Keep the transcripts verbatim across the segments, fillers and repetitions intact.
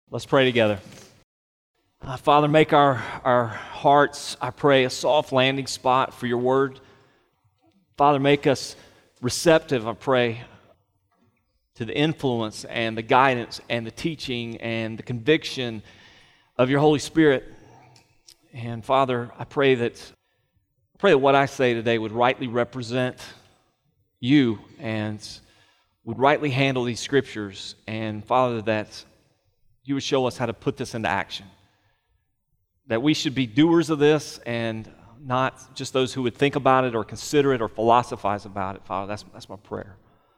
Let's pray together. Uh, Father, make our, our hearts, I pray, a soft landing spot for your word. Father, make us receptive, I pray, to the influence and the guidance and the teaching and the conviction of your Holy Spirit. And Father, I pray that, I pray that what I say today would rightly represent you and would rightly handle these scriptures. And Father, that you would show us how to put this into action. That we should be doers of this and not just those who would think about it or consider it or philosophize about it, Father. That's, that's my prayer.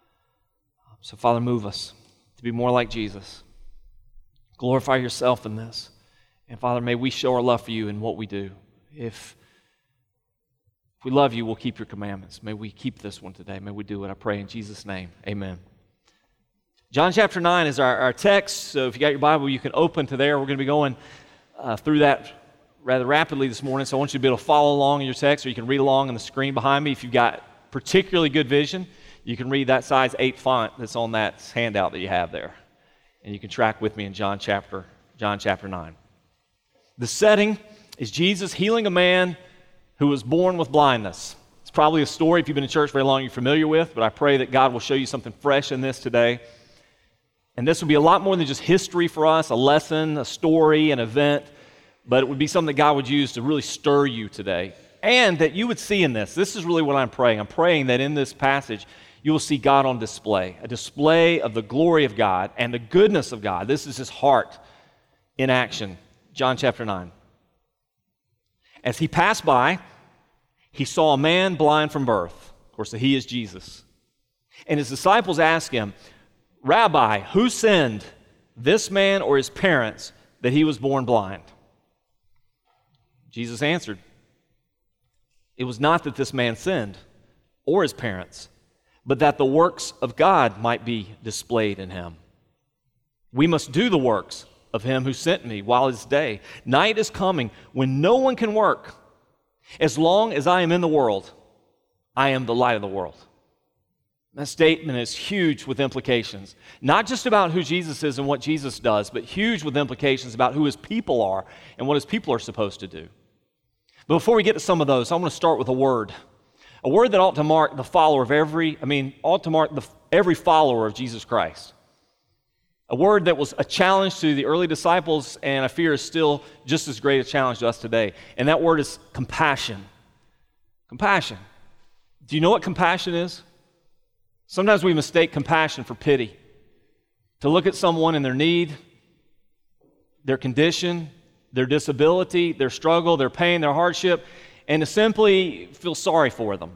So, Father, move us to be more like Jesus. Glorify yourself in this. And, Father, may we show our love for you in what we do. If, if we love you, we'll keep your commandments. May we keep this one today. May we do it. I pray in Jesus' name. Amen. John chapter nine is our, our text, so if you got your Bible, you can open to there. We're going to be going uh, through that rather rapidly this morning, so I want you to be able to follow along in your text, or you can read along on the screen behind me. If you've got particularly good vision, you can read that size eight font that's on that handout that you have there, and you can track with me in John chapter, John chapter nine. The setting is Jesus healing a man who was born with blindness. It's probably a story, if you've been in church very long, you're familiar with, but I pray that God will show you something fresh in this today. And this will be a lot more than just history for us, a lesson, a story, an event, but it would be something that God would use to really stir you today. And that you would see in this, this is really what I'm praying. I'm praying that in this passage, you will see God on display, a display of the glory of God and the goodness of God. This is his heart in action. John chapter nine. As he passed by, he saw a man blind from birth. Of course, he is Jesus. And his disciples asked him, "Rabbi, who sinned, this man or his parents, that he was born blind?" Jesus answered, "It was not that this man sinned, or his parents, but that the works of God might be displayed in him. We must do the works of him who sent me while it is day. Night is coming when no one can work. As long as I am in the world, I am the light of the world." That statement is huge with implications, not just about who Jesus is and what Jesus does, but huge with implications about who his people are and what his people are supposed to do. But before we get to some of those, I want to start with a word, a word that ought to mark the follower of every, I mean, ought to mark the, every follower of Jesus Christ. A word that was a challenge to the early disciples, and I fear is still just as great a challenge to us today. And that word is compassion. Compassion. Do you know what compassion is? Sometimes we mistake compassion for pity. To look at someone in their need, their condition, their disability, their struggle, their pain, their hardship, and to simply feel sorry for them.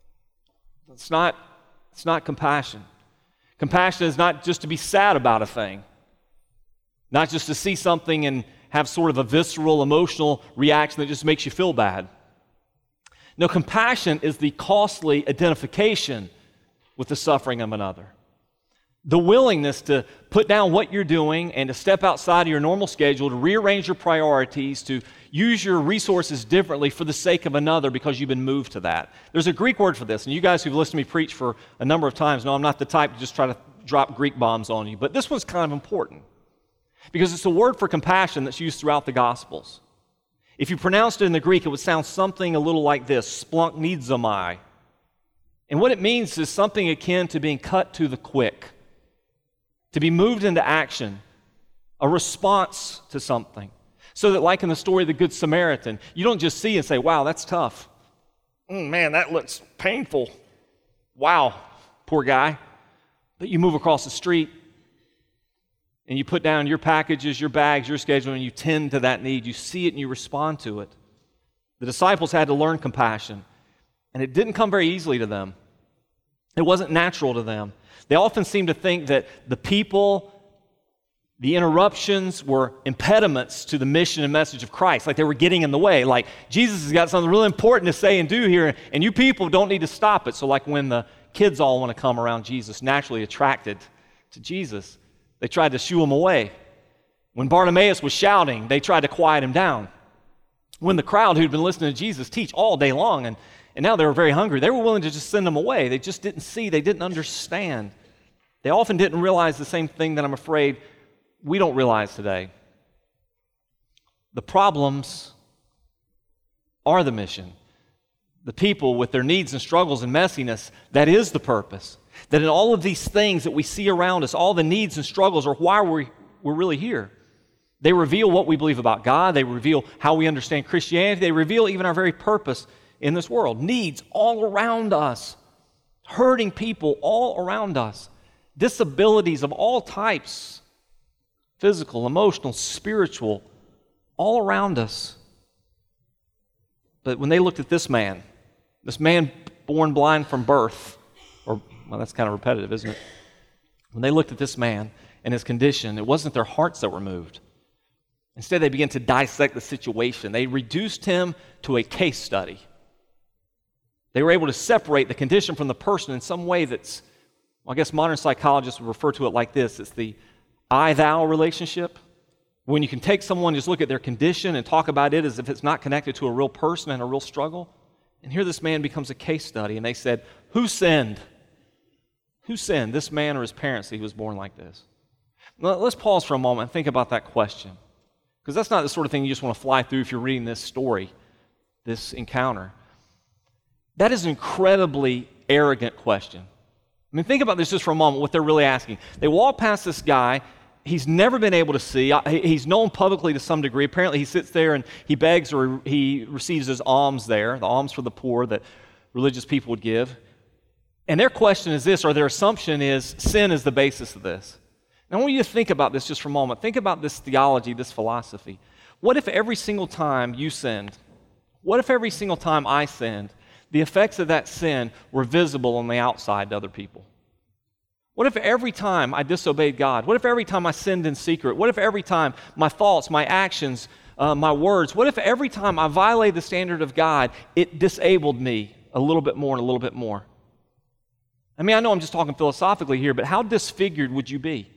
It's not, it's not compassion. Compassion is not just to be sad about a thing, not just to see something and have sort of a visceral, emotional reaction that just makes you feel bad. No, compassion is the costly identification with the suffering of another. The willingness to put down what you're doing and to step outside of your normal schedule, to rearrange your priorities, to use your resources differently for the sake of another because you've been moved to that. There's a Greek word for this, and you guys who've listened to me preach for a number of times know I'm not the type to just try to drop Greek bombs on you, but this one's kind of important because it's a word for compassion that's used throughout the Gospels. If you pronounced it in the Greek, it would sound something a little like this, splanchnizomai. And what it means is something akin to being cut to the quick, to be moved into action, a response to something. So that like in the story of the Good Samaritan, you don't just see and say, "Wow, that's tough. Mm, man, that looks painful. Wow, poor guy." But you move across the street and you put down your packages, your bags, your schedule, and you tend to that need. You see it and you respond to it. The disciples had to learn compassion. And it didn't come very easily to them. It wasn't natural to them. They often seem to think that the people, the interruptions were impediments to the mission and message of Christ, like they were getting in the way. Like, Jesus has got something really important to say and do here, and you people don't need to stop it. So like when the kids all want to come around Jesus, naturally attracted to Jesus, they tried to shoo him away. When Bartimaeus was shouting, they tried to quiet him down. When the crowd who'd been listening to Jesus teach all day long, and And now they were very hungry, they were willing to just send them away. They just didn't see, they didn't understand. They often didn't realize the same thing that I'm afraid we don't realize today. The problems are the mission. The people with their needs and struggles and messiness, that is the purpose. That in all of these things that we see around us, all the needs and struggles are why we're, we're really here. They reveal what we believe about God. They reveal how we understand Christianity. They reveal even our very purpose in this world. Needs all around us. Hurting people all around us. Disabilities of all types. Physical, emotional, spiritual, all around us. But when they looked at this man, this man born blind from birth, or, well, that's kind of repetitive, isn't it? When they looked at this man and his condition, it wasn't their hearts that were moved. Instead, they began to dissect the situation. They reduced him to a case study. They were able to separate the condition from the person in some way that's, well, I guess modern psychologists would refer to it like this. It's the I-thou relationship. When you can take someone, just look at their condition and talk about it as if it's not connected to a real person and a real struggle. And here this man becomes a case study. And they said, who sinned? Who sinned, this man or his parents, that he was born like this? Now, let's pause for a moment and think about that question. Because that's not the sort of thing you just want to fly through if you're reading this story, this encounter. That is an incredibly arrogant question. I mean, think about this just for a moment, what they're really asking. They walk past this guy. He's never been able to see. He's known publicly to some degree. Apparently, he sits there and he begs or he receives his alms there, the alms for the poor that religious people would give. And their question is this, or their assumption is, sin is the basis of this. Now, I want you to think about this just for a moment. Think about this theology, this philosophy. What if every single time you sinned, what if every single time I sinned, the effects of that sin were visible on the outside to other people? What if every time I disobeyed God? What if every time I sinned in secret? What if every time my thoughts, my actions, uh, my words, what if every time I violated the standard of God, it disabled me a little bit more and a little bit more? I mean, I know I'm just talking philosophically here, but how disfigured would you be?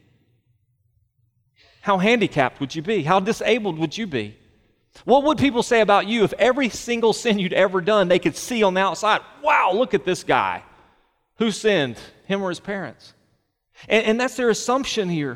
How handicapped would you be? How disabled would you be? What would people say about you if every single sin you'd ever done, they could see on the outside, wow, look at this guy. Who sinned? Him or his parents? And, and that's their assumption here.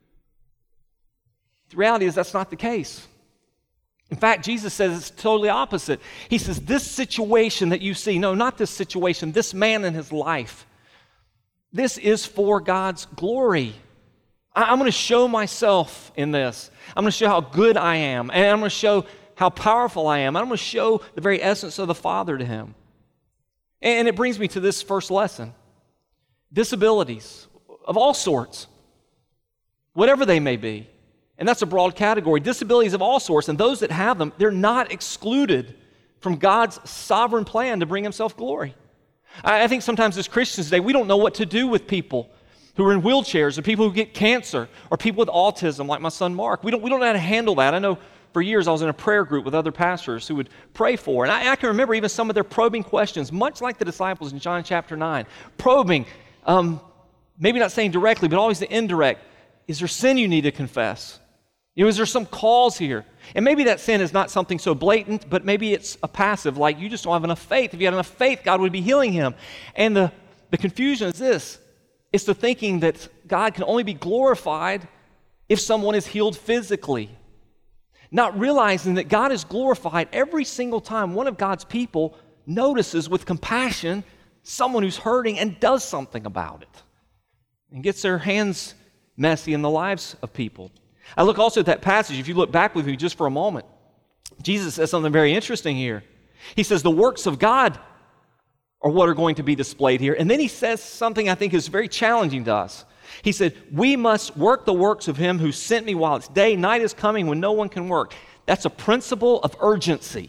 The reality is that's not the case. In fact, Jesus says it's totally opposite. He says, this situation that you see, no, not this situation, this man in his life, this is for God's glory. I'm going to show myself in this. I'm going to show how good I am, and I'm going to show how powerful I am. I'm going to show the very essence of the Father to him. And it brings me to this first lesson. Disabilities of all sorts, whatever they may be, and that's a broad category. Disabilities of all sorts, and those that have them, they're not excluded from God's sovereign plan to bring himself glory. I think sometimes as Christians today, we don't know what to do with people who are in wheelchairs, or people who get cancer, or people with autism, like my son Mark. We don't, we don't know how to handle that. I know for years I was in a prayer group with other pastors who would pray for, and I, I can remember even some of their probing questions, much like the disciples in John chapter nine, probing, um, maybe not saying directly, but always the indirect. Is there sin you need to confess? You know, is there some cause here? And maybe that sin is not something so blatant, but maybe it's a passive, like you just don't have enough faith. If you had enough faith, God would be healing him. And the, the confusion is this. It's the thinking that God can only be glorified if someone is healed physically. Not realizing that God is glorified every single time one of God's people notices with compassion someone who's hurting and does something about it and gets their hands messy in the lives of people. I look also at that passage. If you look back with me just for a moment, Jesus says something very interesting here. He says the works of God are what are going to be displayed here. And then he says something I think is very challenging to us. He said, we must work the works of him who sent me while it's day. Night is coming when no one can work. That's a principle of urgency.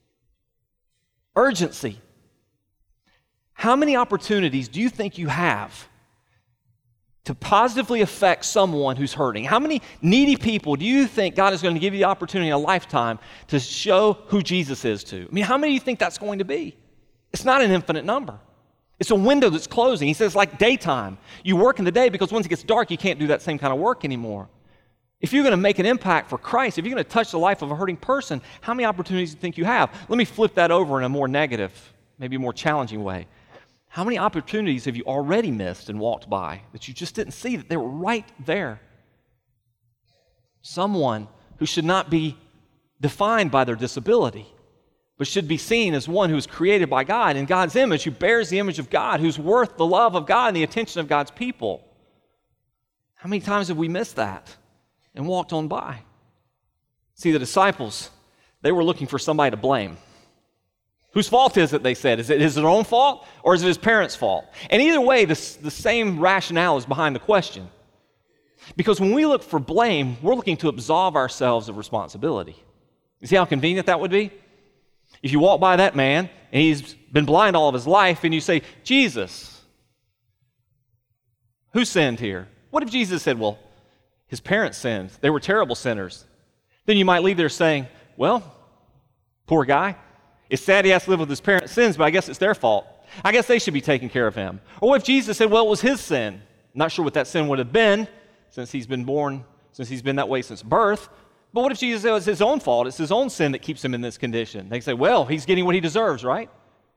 Urgency. How many opportunities do you think you have to positively affect someone who's hurting? How many needy people do you think God is going to give you the opportunity in a lifetime to show who Jesus is to? I mean, how many do you think that's going to be? It's not an infinite number. It's a window that's closing. He says like daytime. You work in the day because once it gets dark, you can't do that same kind of work anymore. If you're going to make an impact for Christ, if you're going to touch the life of a hurting person, how many opportunities do you think you have? Let me flip that over in a more negative, maybe a more challenging way. How many opportunities have you already missed and walked by that you just didn't see that they were right there? someone who should not be defined by their disability, but should be seen as one who is created by God in God's image, who bears the image of God, who's worth the love of God and the attention of God's people. How many times have we missed that and walked on by? See, the disciples, they were looking for somebody to blame. Whose fault is it, they said? Is it his own fault or is it his parents' fault? And either way, this, the same rationale is behind the question. Because when we look for blame, we're looking to absolve ourselves of responsibility. You see how convenient that would be? If you walk by that man and he's been blind all of his life and you say, Jesus, who sinned here? What if Jesus said, well, his parents sinned. They were terrible sinners. Then you might leave there saying, well, poor guy. It's sad he has to live with his parents' sins, but I guess it's their fault. I guess they should be taking care of him. Or what if Jesus said, well, it was his sin? I'm not sure what that sin would have been since he's been born, since he's been that way since birth. But what if Jesus said it was his own fault? It's his own sin that keeps him in this condition. They say, well, he's getting what he deserves, right?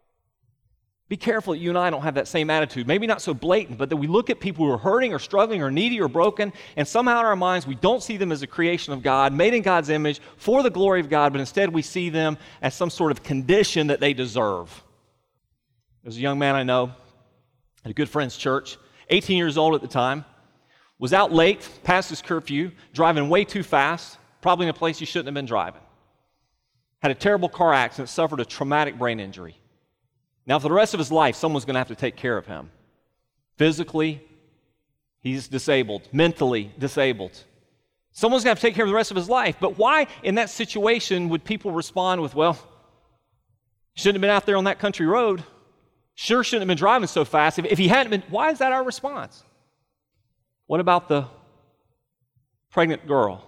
Be careful that you and I don't have that same attitude. Maybe not so blatant, but that we look at people who are hurting or struggling or needy or broken, and somehow in our minds we don't see them as a creation of God, made in God's image for the glory of God, but instead we see them as some sort of condition that they deserve. There's a young man I know at a good friend's church, eighteen years old at the time, was out late, past his curfew, driving way too fast, probably in a place he shouldn't have been driving. Had a terrible car accident, suffered a traumatic brain injury. Now, for the rest of his life, someone's going to have to take care of him. Physically, he's disabled. Mentally disabled. Someone's going to have to take care of the rest of his life. But why, in that situation, would people respond with, well, shouldn't have been out there on that country road. Sure shouldn't have been driving so fast. If, if he hadn't been, why is that our response? What about the pregnant girl?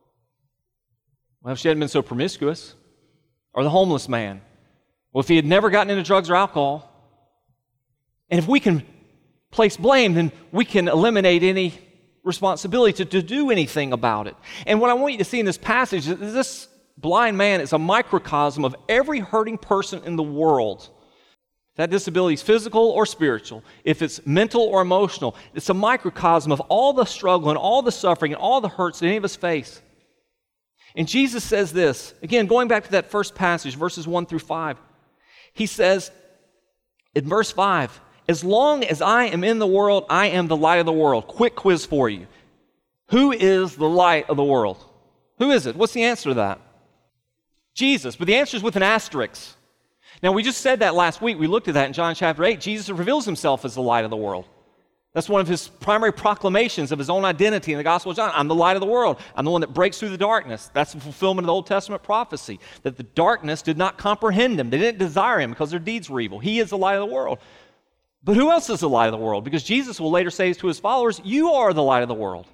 Well, if she hadn't been so promiscuous. Or the homeless man. Well, if he had never gotten into drugs or alcohol, and if we can place blame, then we can eliminate any responsibility to, to do anything about it. And what I want you to see in this passage is this blind man is a microcosm of every hurting person in the world. If that disability is physical or spiritual, if it's mental or emotional, it's a microcosm of all the struggle and all the suffering and all the hurts that any of us face. And Jesus says this, again, going back to that first passage, verses one through five. He says in verse five, as long as I am in the world, I am the light of the world. Quick quiz for you. Who is the light of the world? Who is it? What's the answer to that? Jesus, but the answer is with an asterisk. Now, we just said that last week. We looked at that in John chapter eight. Jesus reveals himself as the light of the world. That's one of his primary proclamations of his own identity in the Gospel of John. I'm the light of the world. I'm the one that breaks through the darkness. That's the fulfillment of the Old Testament prophecy, that the darkness did not comprehend him. They didn't desire him because their deeds were evil. He is the light of the world. But who else is the light of the world? Because Jesus will later say to his followers, you are the light of the world.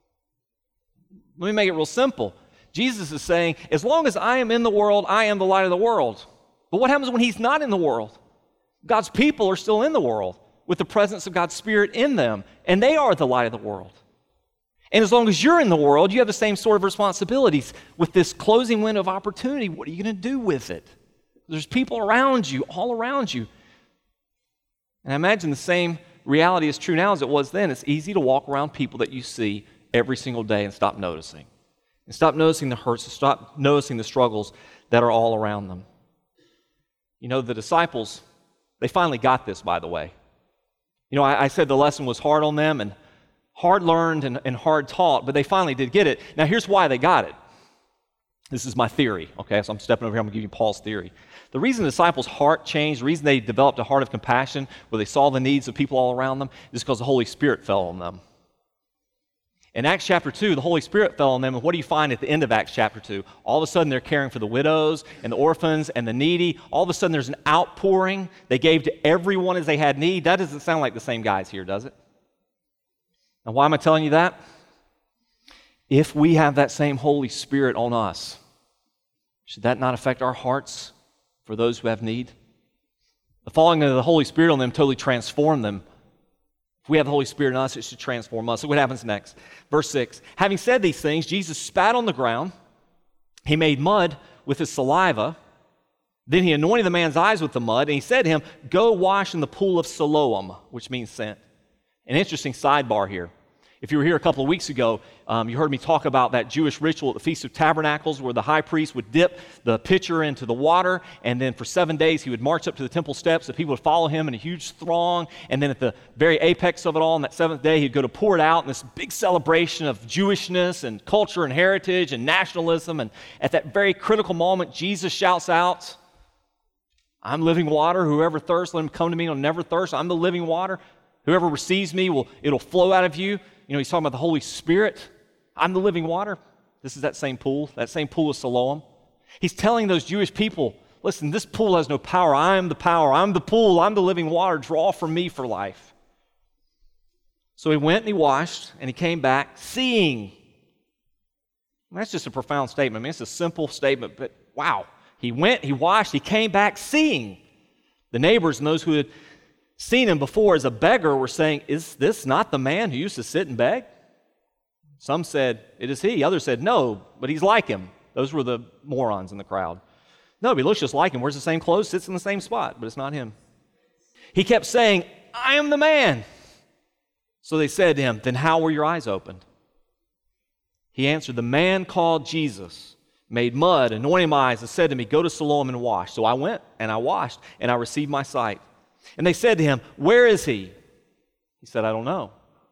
Let me make it real simple. Jesus is saying, as long as I am in the world, I am the light of the world. But what happens when he's not in the world? God's people are still in the world, with the presence of God's Spirit in them, and they are the light of the world. And as long as you're in the world, you have the same sort of responsibilities. With this closing window of opportunity, what are you going to do with it? There's people around you, all around you. And I imagine the same reality is true now as it was then. It's easy to walk around people that you see every single day and stop noticing. And stop noticing the hurts, and stop noticing the struggles that are all around them. You know, the disciples, they finally got this, by the way. You know, I, I said the lesson was hard on them and hard learned and, and hard taught, but they finally did get it. Now, here's why they got it. This is my theory, okay? So I'm stepping over here, I'm going to give you Paul's theory. The reason the disciples' heart changed, the reason they developed a heart of compassion, where they saw the needs of people all around them, is because the Holy Spirit fell on them. In Acts chapter two, the Holy Spirit fell on them, and what do you find at the end of Acts chapter two? All of a sudden, they're caring for the widows and the orphans and the needy. All of a sudden, there's an outpouring. They gave to everyone as they had need. That doesn't sound like the same guys here, does it? Now, why am I telling you that? If we have that same Holy Spirit on us, should that not affect our hearts for those who have need? The falling of the Holy Spirit on them totally transformed them. If we have the Holy Spirit in us, it should transform us. So what happens next? Verse six, having said these things, Jesus spat on the ground. He made mud with his saliva. Then he anointed the man's eyes with the mud, and he said to him, go wash in the pool of Siloam, which means sent. An interesting sidebar here. If you were here a couple of weeks ago, um, you heard me talk about that Jewish ritual at the Feast of Tabernacles where the high priest would dip the pitcher into the water, and then for seven days he would march up to the temple steps. The people would follow him in a huge throng, and then at the very apex of it all, on that seventh day, he'd go to pour it out in this big celebration of Jewishness and culture and heritage and nationalism. And at that very critical moment, Jesus shouts out, I'm living water. Whoever thirsts, let him come to me. He'll never thirst. I'm the living water. Whoever receives me, will it'll flow out of you. You know, he's talking about the Holy Spirit. I'm the living water. This is that same pool, that same pool of Siloam. He's telling those Jewish people, listen, this pool has no power. I am the power. I'm the pool. I'm the living water. Draw from me for life. So he went and he washed, and he came back seeing. And that's just a profound statement. I mean, it's a simple statement, but wow. He went, he washed, he came back seeing. The neighbors and those who had seen him before as a beggar were saying, is this not the man who used to sit and beg? Some said, it is he. Others said, no, but he's like him. Those were the morons in the crowd. No, but he looks just like him, wears the same clothes, sits in the same spot, but it's not him. He kept saying, I am the man. So they said to him, then how were your eyes opened? He answered, the man called Jesus made mud, anointed my eyes, and said to me, go to Siloam and wash. So I went, and I washed, and I received my sight. And they said to him, where is he? He said, I don't know.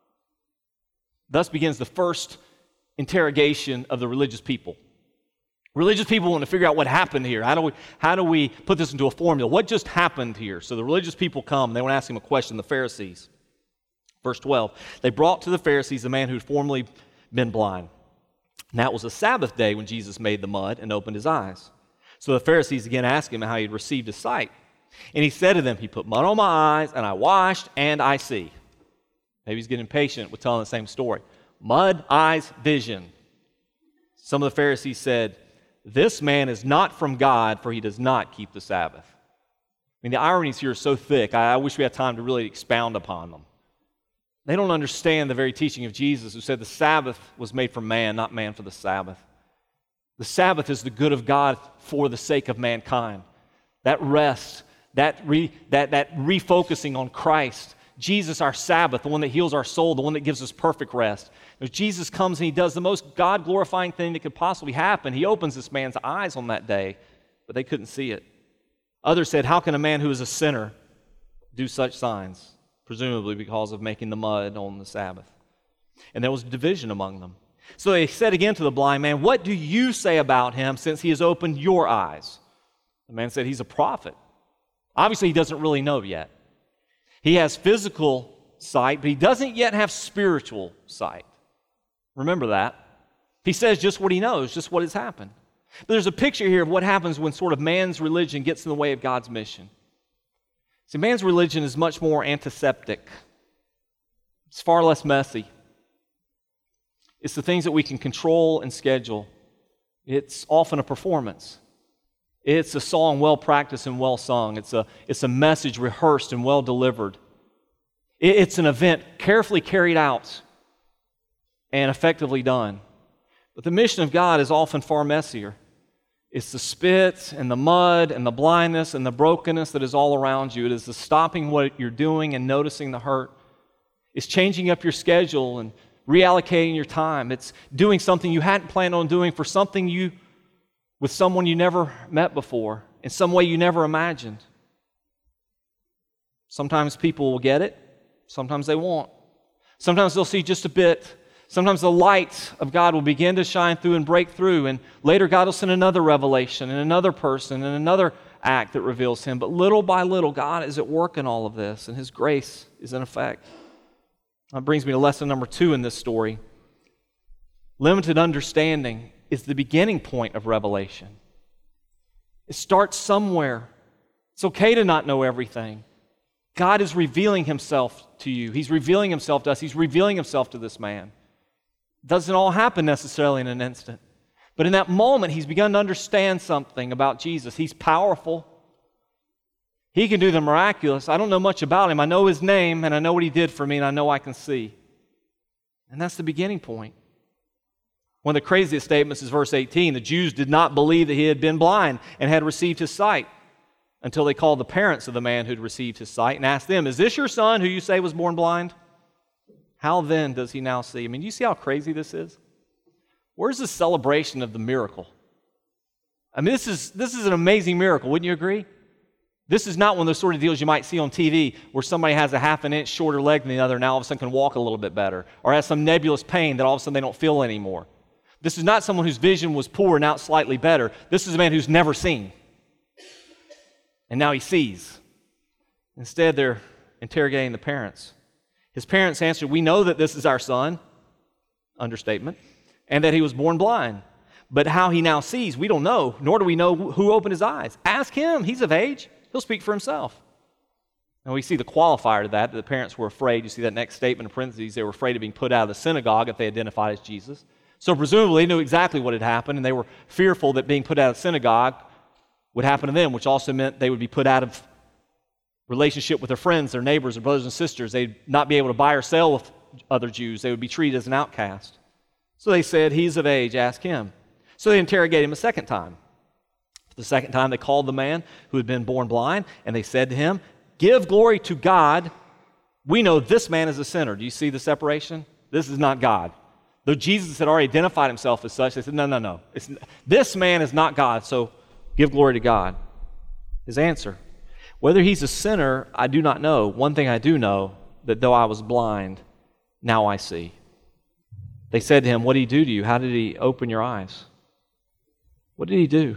Thus begins the first interrogation of the religious people. Religious people want to figure out what happened here. How do we, how do we put this into a formula? What just happened here? So the religious people come, and they want to ask him a question, the Pharisees. Verse twelve, they brought to the Pharisees a man who had formerly been blind. Now it was a Sabbath day when Jesus made the mud and opened his eyes. So the Pharisees again asked him how he had received his sight. And he said to them, he put mud on my eyes, and I washed, and I see. Maybe he's getting impatient with telling the same story. Mud, eyes, vision. Some of the Pharisees said, this man is not from God, for he does not keep the Sabbath. I mean, the ironies here are so thick, I, I wish we had time to really expound upon them. They don't understand the very teaching of Jesus, who said the Sabbath was made for man, not man for the Sabbath. The Sabbath is the good of God for the sake of mankind. That rest, that, re, that, that refocusing on Christ, Jesus our Sabbath, the one that heals our soul, the one that gives us perfect rest. If Jesus comes and he does the most God-glorifying thing that could possibly happen, he opens this man's eyes on that day, but they couldn't see it. Others said, how can a man who is a sinner do such signs? Presumably because of making the mud on the Sabbath. And there was division among them. So they said again to the blind man, what do you say about him since he has opened your eyes? The man said, he's a prophet. Obviously, he doesn't really know yet. He has physical sight, but he doesn't yet have spiritual sight. Remember that. He says just what he knows, just what has happened. But there's a picture here of what happens when sort of man's religion gets in the way of God's mission. See, man's religion is much more antiseptic. It's far less messy. It's the things that we can control and schedule. It's often a performance. It's a song well practiced and well sung. It's a, it's a message rehearsed and well delivered. It, it's an event carefully carried out and effectively done. But the mission of God is often far messier. It's the spit and the mud and the blindness and the brokenness that is all around you. It is the stopping what you're doing and noticing the hurt. It's changing up your schedule and reallocating your time. It's doing something you hadn't planned on doing for something you, with someone you never met before, in some way you never imagined. Sometimes people will get it. Sometimes they won't. Sometimes they'll see just a bit. Sometimes the light of God will begin to shine through and break through, and later God will send another revelation and another person and another act that reveals Him. But little by little, God is at work in all of this, and His grace is in effect. That brings me to lesson number two in this story. Limited understanding is the beginning point of revelation. It starts somewhere. It's okay to not know everything. God is revealing Himself to you. He's revealing Himself to us. He's revealing Himself to this man. It doesn't all happen necessarily in an instant. But in that moment, he's begun to understand something about Jesus. He's powerful. He can do the miraculous. I don't know much about Him. I know His name, and I know what He did for me, and I know I can see. And that's the beginning point. One of the craziest statements is verse eighteen. The Jews did not believe that he had been blind and had received his sight until they called the parents of the man who'd received his sight and asked them, is this your son who you say was born blind? How then does he now see? I mean, do you see how crazy this is? Where's the celebration of the miracle? I mean, this is this is an amazing miracle, wouldn't you agree? This is not one of those sort of deals you might see on T V where somebody has a half an inch shorter leg than the other and now all of a sudden can walk a little bit better, or has some nebulous pain that all of a sudden they don't feel anymore. This is not someone whose vision was poor and now it's slightly better. This is a man who's never seen. And now he sees. Instead, they're interrogating the parents. His parents answered, "We know that this is our son," understatement, "and that he was born blind. But how he now sees, we don't know, nor do we know who opened his eyes. Ask him, he's of age. He'll speak for himself." And we see the qualifier to that, that the parents were afraid. You see that next statement in parentheses, they were afraid of being put out of the synagogue if they identified as Jesus. So presumably they knew exactly what had happened, and they were fearful that being put out of the synagogue would happen to them, which also meant they would be put out of relationship with their friends, their neighbors, their brothers and sisters. They'd not be able to buy or sell with other Jews. They would be treated as an outcast. So they said, "He's of age, ask him." So they interrogated him a second time. The second time they called the man who had been born blind, and they said to him, "Give glory to God. We know this man is a sinner." Do you see the separation? This is not God. Though Jesus had already identified himself as such, they said, no, no, no. It's, this man is not God, so give glory to God. His answer, "Whether he's a sinner, I do not know. One thing I do know, that though I was blind, now I see." They said to him, "What did he do to you? How did he open your eyes?" What did he do?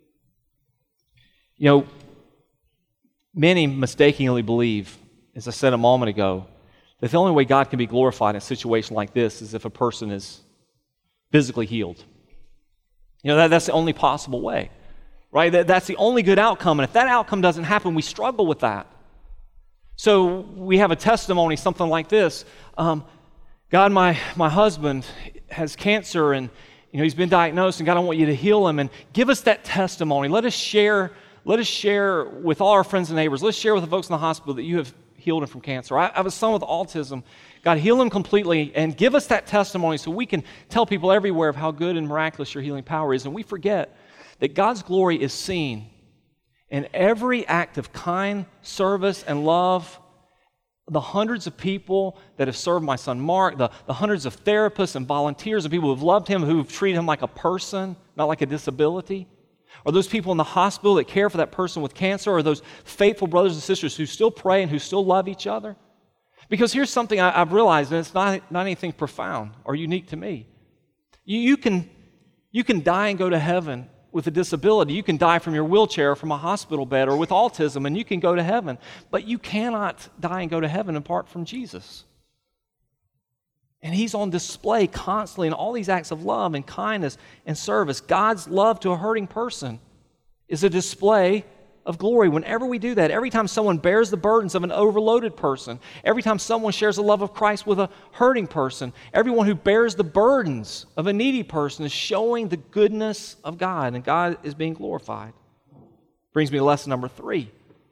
You know, many mistakenly believe, as I said a moment ago, that the only way God can be glorified in a situation like this is if a person is physically healed. You know, that, that's the only possible way, right? That, that's the only good outcome, and if that outcome doesn't happen, we struggle with that. So we have a testimony, something like this. Um, God, my, my husband has cancer, and you know, he's been diagnosed, and God, I want you to heal him, and give us that testimony. Let us share, let us share with all our friends and neighbors. Let's share with the folks in the hospital that you have healed him from cancer. I, I have a son with autism. God, heal him completely, and give us that testimony so we can tell people everywhere of how good and miraculous your healing power is. And we forget that God's glory is seen in every act of kind service and love. The hundreds of people that have served my son Mark, the, the hundreds of therapists and volunteers and people who have loved him, who have treated him like a person, not like a disability, or those people in the hospital that care for that person with cancer, or those faithful brothers and sisters who still pray and who still love each other. Because here's something I, I've realized, and it's not, not anything profound or unique to me. You, you, can, you can die and go to heaven with a disability. You can die from your wheelchair or from a hospital bed or with autism, and you can go to heaven. But you cannot die and go to heaven apart from Jesus. And he's on display constantly in all these acts of love and kindness and service. God's love to a hurting person is a display of glory. Whenever we do that, every time someone bears the burdens of an overloaded person, every time someone shares the love of Christ with a hurting person, everyone who bears the burdens of a needy person is showing the goodness of God, and God is being glorified. Brings me to lesson number three.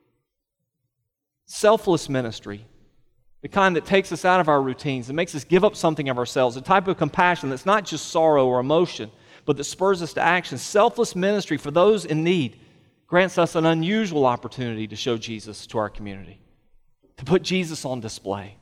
Selfless ministry. The kind that takes us out of our routines and makes us give up something of ourselves, a type of compassion that's not just sorrow or emotion, but that spurs us to action. Selfless ministry for those in need grants us an unusual opportunity to show Jesus to our community, to put Jesus on display.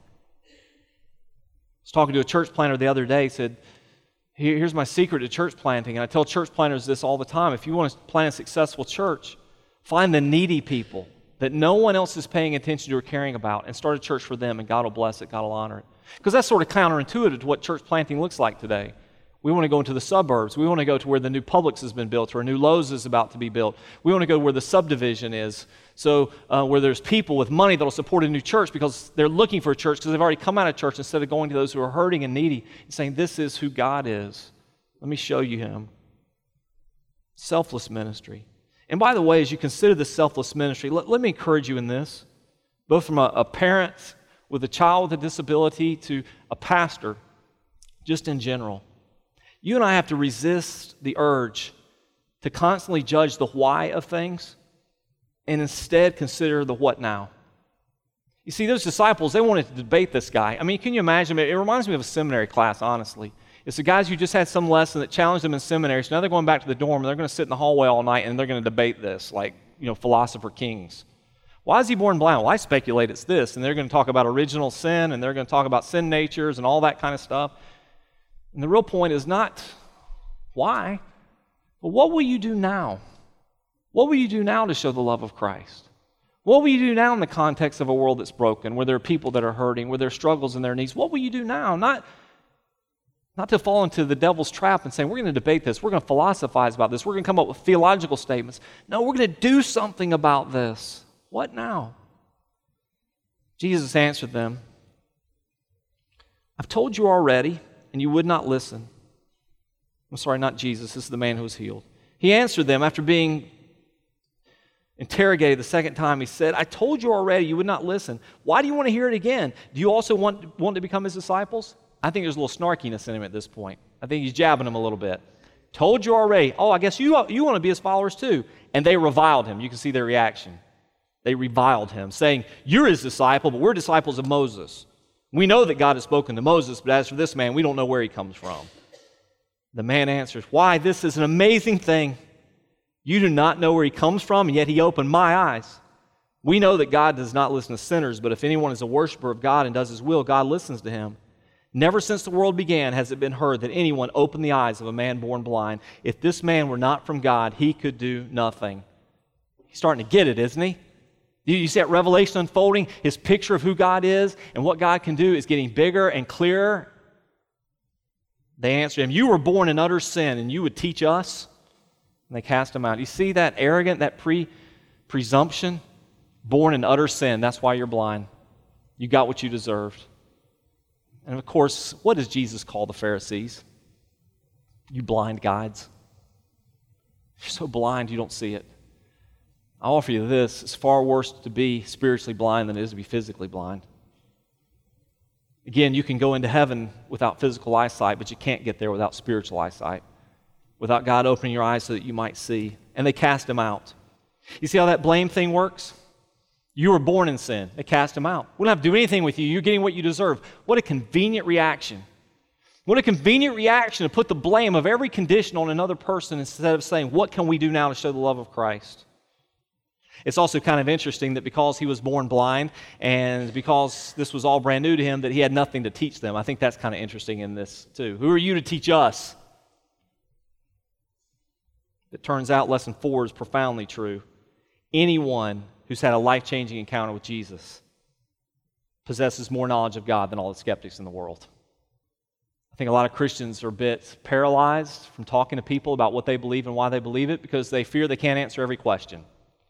I was talking to a church planter the other day, said, here's my secret to church planting, and I tell church planters this all the time. If you want to plant a successful church, find the needy people that no one else is paying attention to or caring about, and start a church for them, and God will bless it, God will honor it. Because that's sort of counterintuitive to what church planting looks like today. We want to go into the suburbs. We want to go to where the new Publix has been built, or a new Lowe's is about to be built. We want to go where the subdivision is, so uh, where there's people with money that will support a new church because they're looking for a church because they've already come out of church, instead of going to those who are hurting and needy and saying, this is who God is. Let me show you him. Selfless ministry. And by the way, as you consider this selfless ministry, let, let me encourage you in this, both from a, a parent with a child with a disability to a pastor, just in general. You and I have to resist the urge to constantly judge the why of things and instead consider the what now. You see, those disciples, they wanted to debate this guy. I mean, can you imagine? It reminds me of a seminary class, honestly. It's the guys who just had some lesson that challenged them in seminary, so now they're going back to the dorm, and they're going to sit in the hallway all night, and they're going to debate this like, you know, philosopher kings. Why is he born blind? Well, I speculate it's this, and they're going to talk about original sin, and they're going to talk about sin natures and all that kind of stuff. And the real point is not why, but what will you do now? What will you do now to show the love of Christ? What will you do now in the context of a world that's broken, where there are people that are hurting, where there are struggles and their needs? What will you do now? Not, not to fall into the devil's trap and say, we're going to debate this, we're going to philosophize about this, we're going to come up with theological statements. No, we're going to do something about this. What now? Jesus answered them, I've told you already, and you would not listen. I'm sorry, not Jesus. This is the man who was healed. He answered them after being interrogated the second time. He said, I told you already, you would not listen. Why do you want to hear it again? Do you also want, want to become his disciples? I think there's a little snarkiness in him at this point. I think he's jabbing them a little bit. Told you already. Oh, I guess you, you want to be his followers too. And they reviled him. You can see their reaction. They reviled him, saying, you're his disciple, but we're disciples of Moses. We know that God has spoken to Moses, but as for this man, we don't know where he comes from. The man answers, why, this is an amazing thing. You do not know where he comes from, and yet he opened my eyes. We know that God does not listen to sinners, but if anyone is a worshiper of God and does his will, God listens to him. Never since the world began has it been heard that anyone opened the eyes of a man born blind. If this man were not from God, he could do nothing. He's starting to get it, isn't he? You see that revelation unfolding? His picture of who God is and what God can do is getting bigger and clearer. They answered him, you were born in utter sin, and you would teach us? And they cast him out. You see that arrogant, that pre presumption? Born in utter sin, that's why you're blind. You got what you deserved. And of course, what does Jesus call the Pharisees? You blind guides. You're so blind you don't see it. I offer you this, it's far worse to be spiritually blind than it is to be physically blind. Again, you can go into heaven without physical eyesight, but you can't get there without spiritual eyesight, without God opening your eyes so that you might see. And they cast him out. You see how that blame thing works? You were born in sin. They cast him out. We don't have to do anything with you. You're getting what you deserve. What a convenient reaction. What a convenient reaction to put the blame of every condition on another person instead of saying, what can we do now to show the love of Christ? It's also kind of interesting that because he was born blind and because this was all brand new to him, that he had nothing to teach them. I think that's kind of interesting in this too. Who are you to teach us? It turns out lesson four is profoundly true. Anyone who's had a life-changing encounter with Jesus possesses more knowledge of God than all the skeptics in the world. I think a lot of Christians are a bit paralyzed from talking to people about what they believe and why they believe it because they fear they can't answer every question.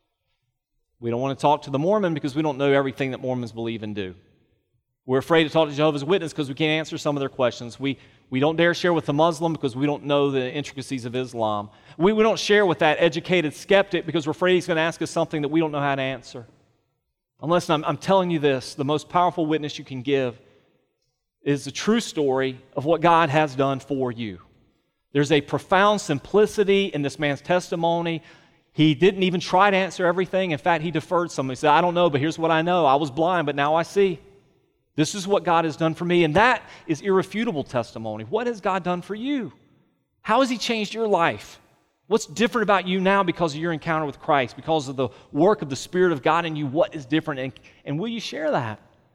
We don't want to talk to the Mormon because we don't know everything that Mormons believe and do. We're afraid to talk to Jehovah's Witness because we can't answer some of their questions. We, we don't dare share with the Muslim because we don't know the intricacies of Islam. We, we don't share with that educated skeptic because we're afraid he's going to ask us something that we don't know how to answer. Unless I'm, I'm telling you this, the most powerful witness you can give is the true story of what God has done for you. There's a profound simplicity in this man's testimony. He didn't even try to answer everything. In fact, he deferred some. He said, I don't know, but here's what I know. I was blind, but now I see. This is what God has done for me. And that is irrefutable testimony. What has God done for you? How has he changed your life? What's different about you now because of your encounter with Christ, because of the work of the Spirit of God in you? What is different? And, and will you share that?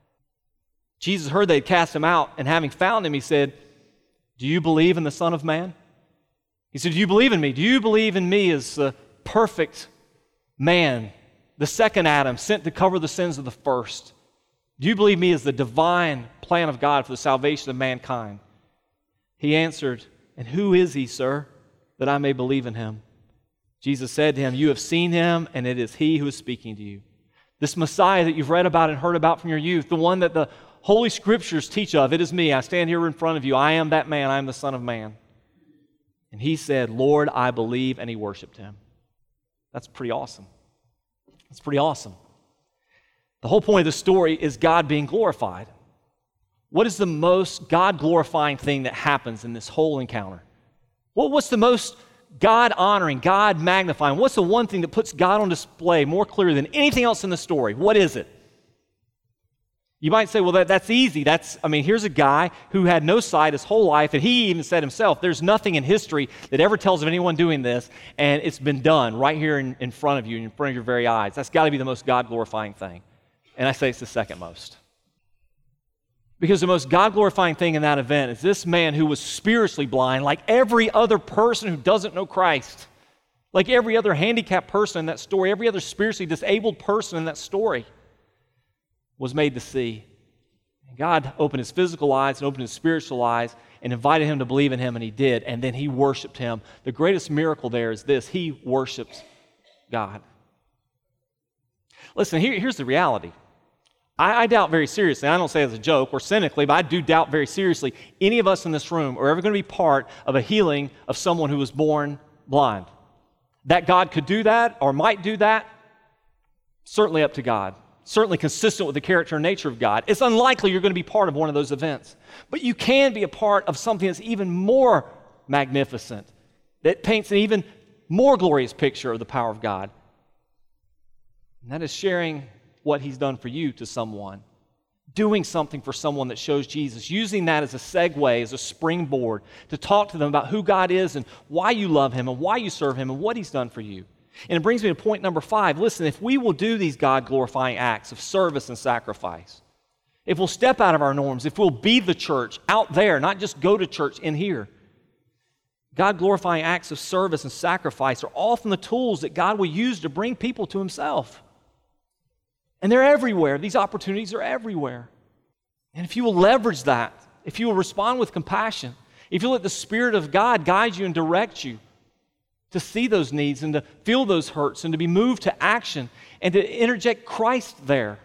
Jesus heard they'd cast him out, and having found him, he said, do you believe in the Son of Man? He said, do you believe in me? Do you believe in me as the perfect man, the second Adam, sent to cover the sins of the first? Do you believe me as the divine plan of God for the salvation of mankind? He answered, and who is he, sir, that I may believe in him? Jesus said to him, you have seen him, and it is he who is speaking to you. This Messiah that you've read about and heard about from your youth, the one that the Holy Scriptures teach of, it is me. I stand here in front of you. I am that man. I am the Son of Man. And he said, Lord, I believe, and he worshiped him. That's pretty awesome. That's pretty awesome. The whole point of the story is God being glorified. What is the most God-glorifying thing that happens in this whole encounter? Well, what's the most God-honoring, God-magnifying? What's the one thing that puts God on display more clearly than anything else in the story? What is it? You might say, well, that, that's easy. That's, I mean, here's a guy who had no sight his whole life, and he even said himself, there's nothing in history that ever tells of anyone doing this, and it's been done right here in, in front of you, in front of your very eyes. That's got to be the most God-glorifying thing. And I say it's the second most. Because the most God-glorifying thing in that event is this man who was spiritually blind, like every other person who doesn't know Christ, like every other handicapped person in that story, every other spiritually disabled person in that story, was made to see. And God opened his physical eyes and opened his spiritual eyes and invited him to believe in him, and he did, and then he worshiped him. The greatest miracle there is this: he worships God. Listen, here, here's the reality. I, I doubt very seriously, and I don't say it as a joke or cynically, but I do doubt very seriously any of us in this room are ever going to be part of a healing of someone who was born blind. That God could do that or might do that, certainly up to God. Certainly consistent with the character and nature of God. It's unlikely you're going to be part of one of those events. But you can be a part of something that's even more magnificent, that paints an even more glorious picture of the power of God. And that is sharing what he's done for you to someone. Doing something for someone that shows Jesus. Using that as a segue, as a springboard to talk to them about who God is and why you love him and why you serve him and what he's done for you. And it brings me to point number five. Listen, if we will do these God-glorifying acts of service and sacrifice, if we'll step out of our norms, if we'll be the church out there, not just go to church in here, God-glorifying acts of service and sacrifice are often the tools that God will use to bring people to himself. And they're everywhere. These opportunities are everywhere. And if you will leverage that, if you will respond with compassion, if you let the Spirit of God guide you and direct you, to see those needs and to feel those hurts and to be moved to action and to interject Christ there.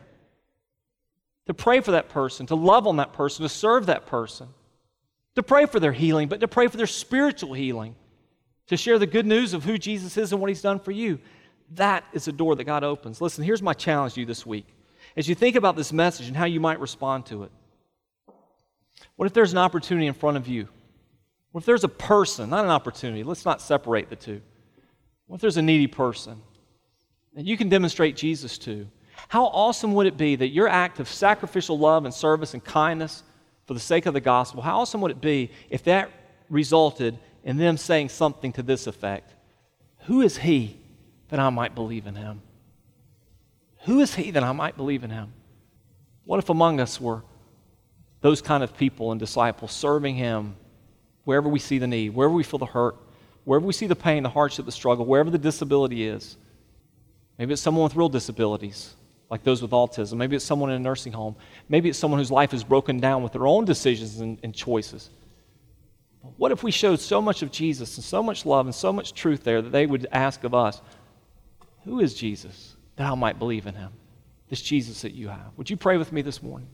To pray for that person, to love on that person, to serve that person. To pray for their healing, but to pray for their spiritual healing. To share the good news of who Jesus is and what he's done for you. That is a door that God opens. Listen, here's my challenge to you this week. As you think about this message and how you might respond to it. What if there's an opportunity in front of you? What if there's a person, not an opportunity, let's not separate the two. What if there's a needy person that you can demonstrate Jesus to? How awesome would it be that your act of sacrificial love and service and kindness for the sake of the gospel, how awesome would it be if that resulted in them saying something to this effect? Who is he that I might believe in him? Who is he that I might believe in him? What if among us were those kind of people and disciples serving him wherever we see the need, wherever we feel the hurt, wherever we see the pain, the hardship, the struggle, wherever the disability is. Maybe it's someone with real disabilities, like those with autism. Maybe it's someone in a nursing home. Maybe it's someone whose life is broken down with their own decisions and, and choices. But what if we showed so much of Jesus and so much love and so much truth there that they would ask of us, who is Jesus that I might believe in him? This Jesus that you have. Would you pray with me this morning?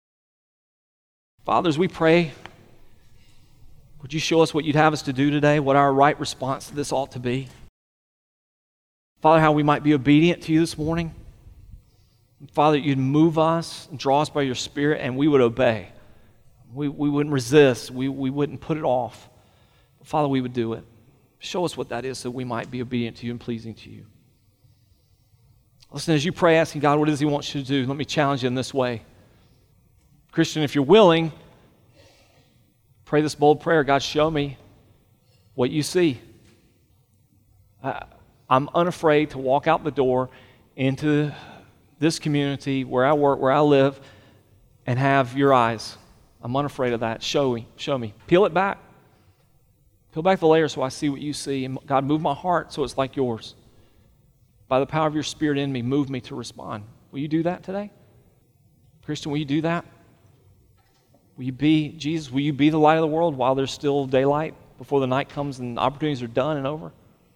Fathers, we pray, would you show us what you'd have us to do today, what our right response to this ought to be? Father, how we might be obedient to you this morning. Father, you'd move us and draw us by your Spirit, and we would obey. We, we wouldn't resist. We, we wouldn't put it off. But Father, we would do it. Show us what that is so we might be obedient to you and pleasing to you. Listen, as you pray, asking God what it is he wants you to do, let me challenge you in this way. Christian, if you're willing, pray this bold prayer. God, show me what you see. I, I'm unafraid to walk out the door into this community where I work, where I live, and have your eyes. I'm unafraid of that. Show me. Show me. Peel it back. Peel back the layers so I see what you see. And God, move my heart so it's like yours. By the power of your Spirit in me, move me to respond. Will you do that today? Christian, will you do that? Will you be, Jesus, will you be the light of the world while there's still daylight, before the night comes and opportunities are done and over?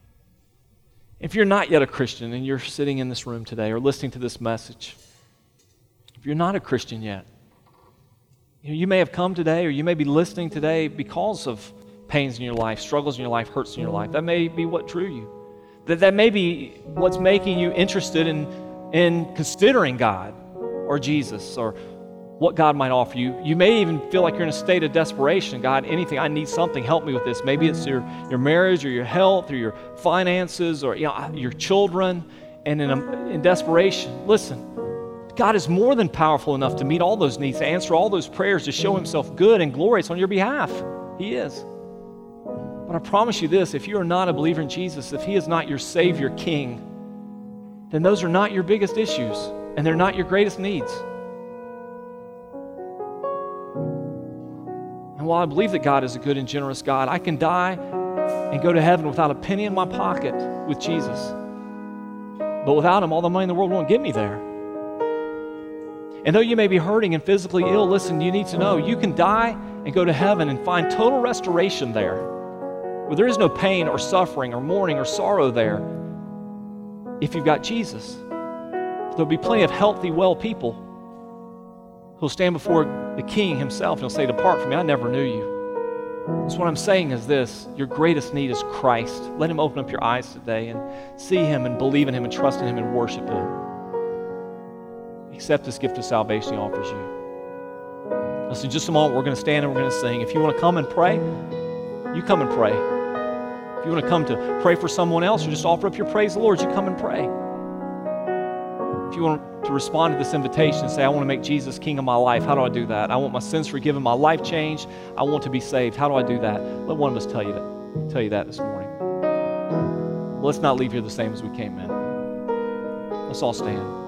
If you're not yet a Christian and you're sitting in this room today or listening to this message, if you're not a Christian yet, you know, you may have come today or you may be listening today because of pains in your life, struggles in your life, hurts in your life. That may be what drew you. That, that may be what's making you interested in, in considering God or Jesus or what God might offer you. You may even feel like you're in a state of desperation. God, anything, I need something, help me with this. Maybe it's your, your marriage or your health or your finances or you know, your children. And in, a, in desperation, listen, God is more than powerful enough to meet all those needs, to answer all those prayers, to show himself good and glorious on your behalf. He is. But I promise you this, if you are not a believer in Jesus, if he is not your Savior, King, then those are not your biggest issues, and they're not your greatest needs. And while I believe that God is a good and generous God, I can die and go to heaven without a penny in my pocket with Jesus. But without him, all the money in the world won't get me there. And though you may be hurting and physically ill, listen, you need to know you can die and go to heaven and find total restoration there, where there is no pain or suffering or mourning or sorrow there if you've got Jesus. There'll be plenty of healthy, well people who'll stand before the King himself and he'll say, depart from me, I never knew you. So what I'm saying is this, your greatest need is Christ. Let him open up your eyes today and see him and believe in him and trust in him and worship him. Accept this gift of salvation he offers you. Listen, just a moment, we're going to stand and we're going to sing. If you want to come and pray, you come and pray. If you want to come to pray for someone else or just offer up your praise to the Lord, you come and pray. If you want to respond to this invitation and say, I want to make Jesus king of my life, how do I do that? I want my sins forgiven, my life changed, I want to be saved. How do I do that? Let one of us tell you that, tell you that this morning. Let's not leave here the same as we came in. Let's all stand.